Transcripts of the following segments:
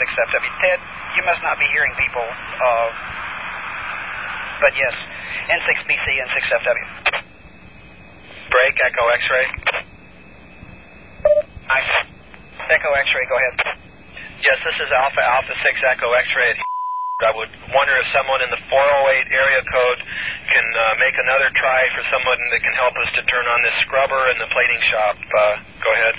N6FW. Ted, you must not be hearing people, but yes, N6BC, N6FW. Break, Echo X-ray. Nice. Echo X-ray, go ahead. Yes, this is Alpha 6 Echo X-ray. I would wonder if someone in the 408 area code can make another try for someone that can help us to turn on this scrubber in the plating shop. Go ahead.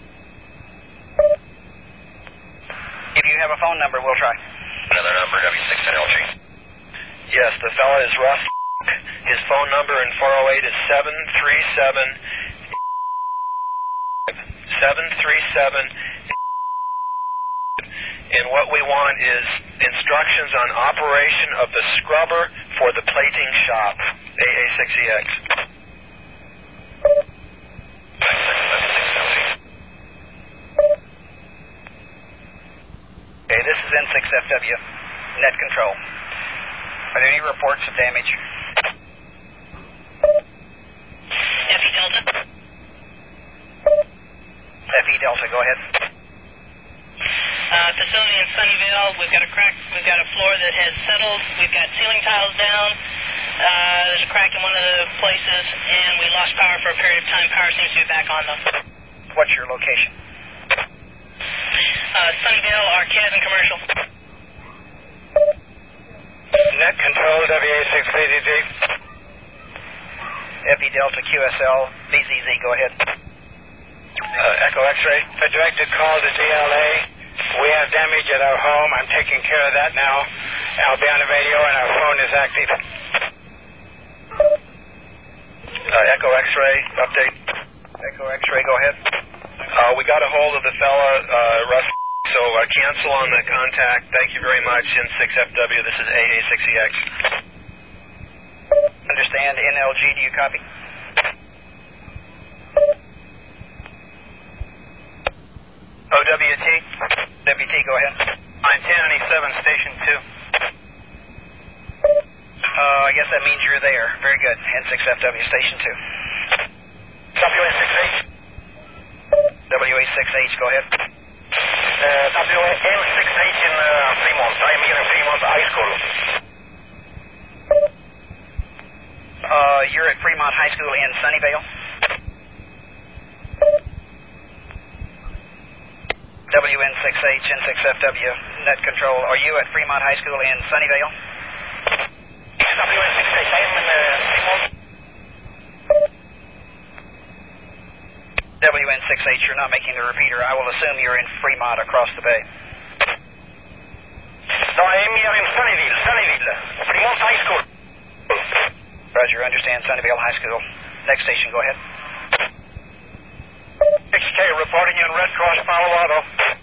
If you have a phone number, we'll try. Another number, W6NLG. Yes, the fella is Russ. His phone number in 408 is 737. And what we want is instructions on operation of the scrubber for the plating shop, AA6EX. Okay, this is N6FW, net control. Are there any reports of damage? FE Delta. FE Delta, go ahead. Facility in Sunnyvale, we've got a crack, we've got a floor that has settled, we've got ceiling tiles down, there's a crack in one of the places, and we lost power for a period of time. Power seems to be back on though. What's your location? Sunnyvale, Arcade and Commercial. Net control, WA6BZZ. FE Delta, QSL, BZZ, go ahead. Echo X-ray. A directed call to DLA. We have damage at our home. I'm taking care of that now. I'll be on the radio and our phone is active. Echo X-ray, update. Echo X-ray, go ahead. We got a hold of the fella, Russ, so cancel on the contact. Thank you very much, N6FW. This is AA6EX. Understand. NLG, do you copy? OWT? WT, go ahead. Line 1097, station 2. I guess that means you're there. Very good. N6FW, station 2. WA6H. WA6H, go ahead. WN6H in Fremont. I'm here in Fremont High School. You're at Fremont High School in Sunnyvale? WN6H, N6FW, net control. Are you at Fremont High School in Sunnyvale? WN6H, I am in Fremont. WN6H, you're not making the repeater. I will assume you're in Fremont across the bay. No, I am here in Sunnyvale, Fremont High School. Roger, understand. Sunnyvale High School. Next station, go ahead. 6K reporting in Red Cross, Palo Alto.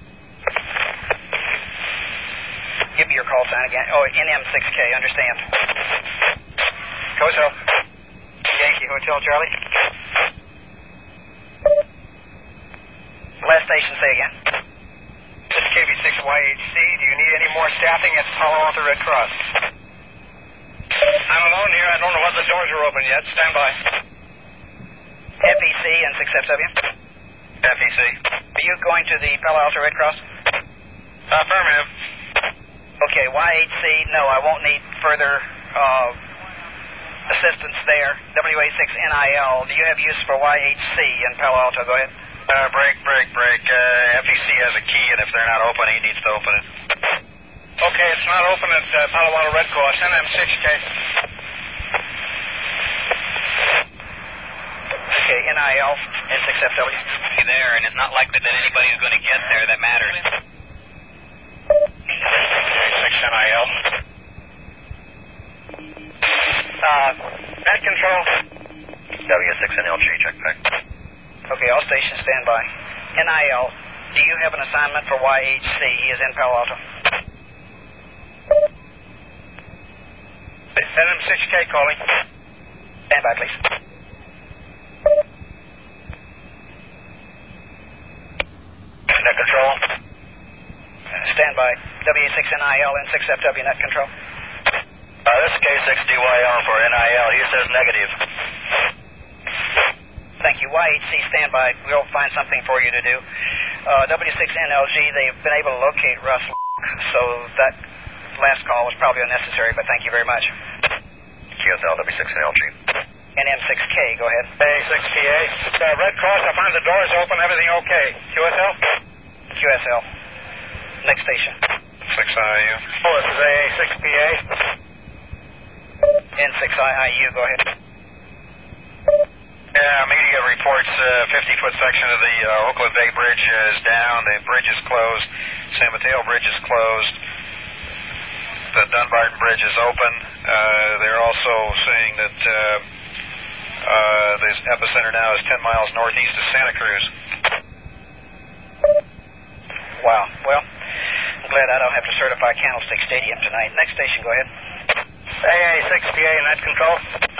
Give me your call sign again. Oh, NM6K, understand. Coastal. Yankee Hotel, Charlie. Last station, say again. This is KB6YHC. Do you need any more staffing at Palo Alto Red Cross? I'm alone here. I don't know whether the doors are open yet. Stand by. FEC and 6FW. FEC. Are you going to the Palo Alto Red Cross? Affirmative. Okay, YHC, no, I won't need further assistance there. WA6NIL, do you have use for YHC in Palo Alto? Go ahead. Break. FEC has a key, and if they're not open, he needs to open it. Okay, it's not open at Palo Alto Red Cross. NM6K. Okay, NIL, N6FW. There, and it's not likely that anybody's going to get there that matters. 6NIL. Net control. W6NLG, check back. Okay, all stations stand by. NIL, do you have an assignment for YHC? He is in Palo Alto. NM6K calling. Stand by, please. Net control. Stand by. WA6NIL and 6FW net control. This is K6DYL for NIL. He says negative. Thank you. YHC, stand by. We'll find something for you to do. W6NLG, they've been able to locate Russ so that last call was probably unnecessary, but thank you very much. QSL, W6AL, Chief. NM6K, go ahead. Hey, 6PA. Red Cross, I find the doors open, everything okay. QSL? QSL. Next station. 6IU. Oh, this is AA 6PA. N6IIU, go ahead. Yeah, media reports 50-foot section of the Oakland Bay Bridge is down. The bridge is closed. San Mateo Bridge is closed. The Dunbarton Bridge is open. They're also saying that the epicenter now is 10 miles northeast of Santa Cruz. Wow. Well, I'm glad I don't have to certify Candlestick Stadium tonight. Next station, go ahead. AA 6PA, net control.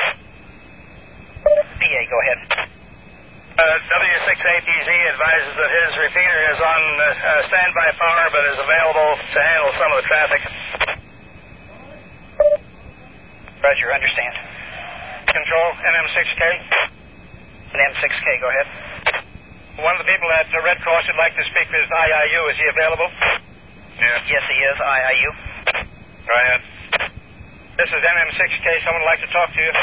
PA, go ahead. W6APZ advises that his repeater is on standby power but is available to handle some of the traffic. Roger, understand. Control, NM6K. NM6K, go ahead. One of the people at the Red Cross would like to speak with IIU. Is he available? Yeah. Yes, he is. IIU. Go ahead. This is NM6K. Someone would like to talk to you.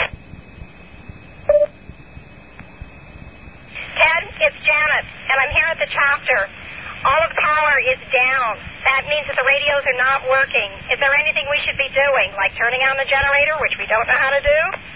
Ted, it's Janet, and I'm here at the chapter. All of the power is down. That means that the radios are not working. Is there anything we should be doing, like turning on the generator, which we don't know how to do?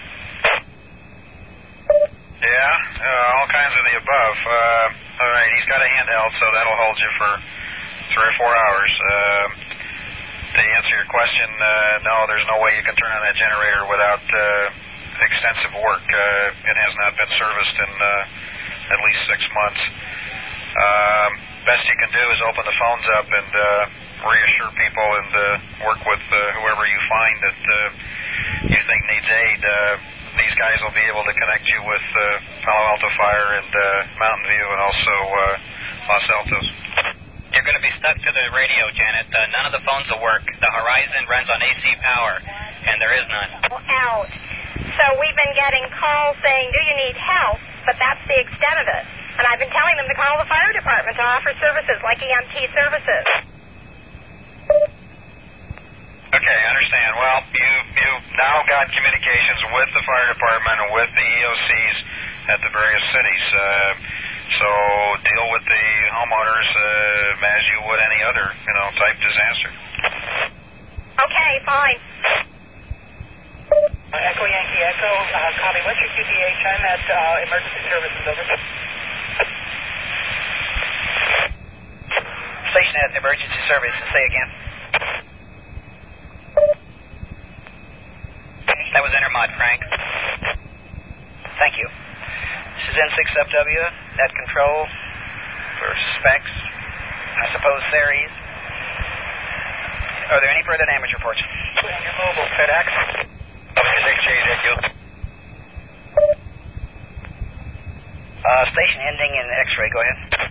Yeah, all kinds of the above. All right, he's got a handheld, so that'll hold you for 3 or 4 hours. To answer your question, no, there's no way you can turn on that generator without extensive work. It has not been serviced in at least 6 months. Best you can do is open the phones up and reassure people and work with whoever you find that you think needs aid. These guys will be able to connect you with Palo Alto Fire and Mountain View and also Los Altos. You're going to be stuck to the radio, Janet. None of the phones will work. The Horizon runs on AC power, and there is none. Out. So we've been getting calls saying, do you need help? But that's the extent of it. And I've been telling them to call the fire department to offer services like EMT services. Okay, I understand. Well, you've now got communications with the fire department and with the EOCs at the various cities. So deal with the homeowners as you would any other, type disaster. Okay, fine. Echo Yankee Echo, copy. What's your QTH? I'm at emergency services, over. Station at emergency services, say again. That was Intermod, Frank. Thank you. This is N6FW, net control for specs, I suppose series. Are there any further damage reports? Your mobile, FedEx. Station ending in X-ray, go ahead.